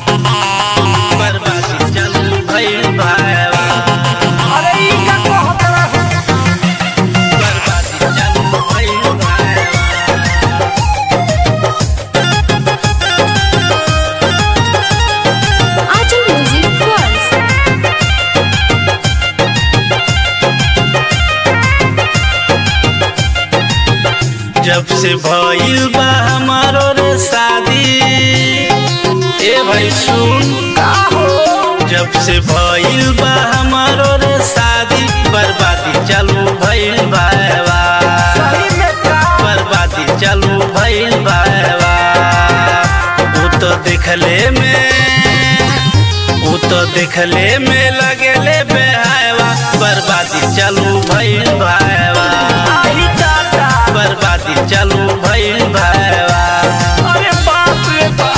बर्बादी चालू भइल भाईवा। अरे ई का कहत रहे बर्बादी चालू भइल भाईवा। Ajam Music World. जब से भइल बा हमारो रे शादी, ए भाई सुन का हो जब से भइल बा हमारो रे शादी, बर्बादी चालू भइल भाईवा। सही में का बर्बादी चालू भइल भाईवा। वो तो देखले में लगेले बेहायवा। बर्बादी चालू भइल भाईवा। आई दादा बर्बादी चालू भइल भाईवा। अरे बाप रे बाप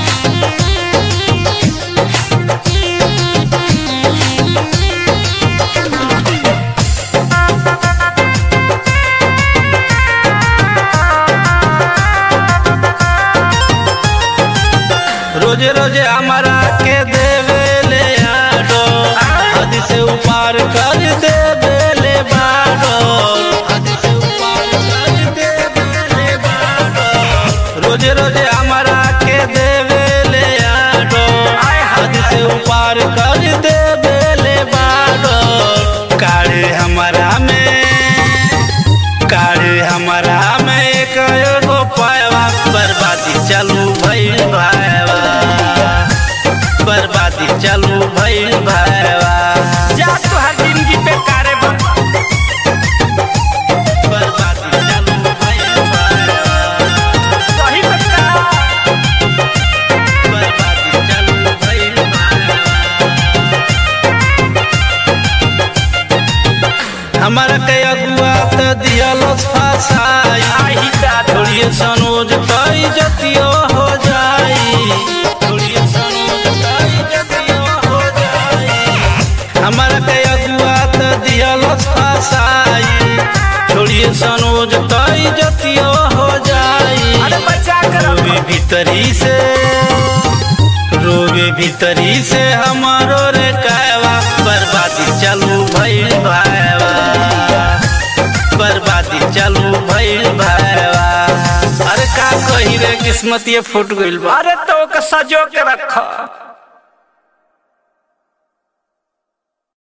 रोजे रोजे हमारा के देवेले आडो, हद से ऊपर कर देवेले बाडो। हद से ऊपर कर देवेले बाडो। रोजे रोजे हमारा के देवेले आडो, हद से ऊपर कर देवेले बाडो। काढ़े हमारा में एक एगो पायवा। बर्बादी चालू भइल भाईवा। बर्बादी चालू भइल भाईवा। जा तोहार जिंदगी बेकार बा बर्बादी चालू भइल भाईवा। सही में का बर्बादी चालू भइल भाईवा। हमारा के अगुआ त दियलस फसाई। आई दादा थोड़िए सनोज तई जतियो हो जाई। थोड़िए सनोज तई जतियो हो जाई। हमारा के अगुआ त दियलस फसाई। थोड़िए सनोज तई जतियो हो जाई। अरे बचा कर रोवे भीतरी से हमारो रे कायवा। बर्बादी चालू भइल भाईवा। बर्बादी चालू भइल भाईवा। अरे का कही रे किस्मत ये फूट गइल बा। अरे तो के सजो के रख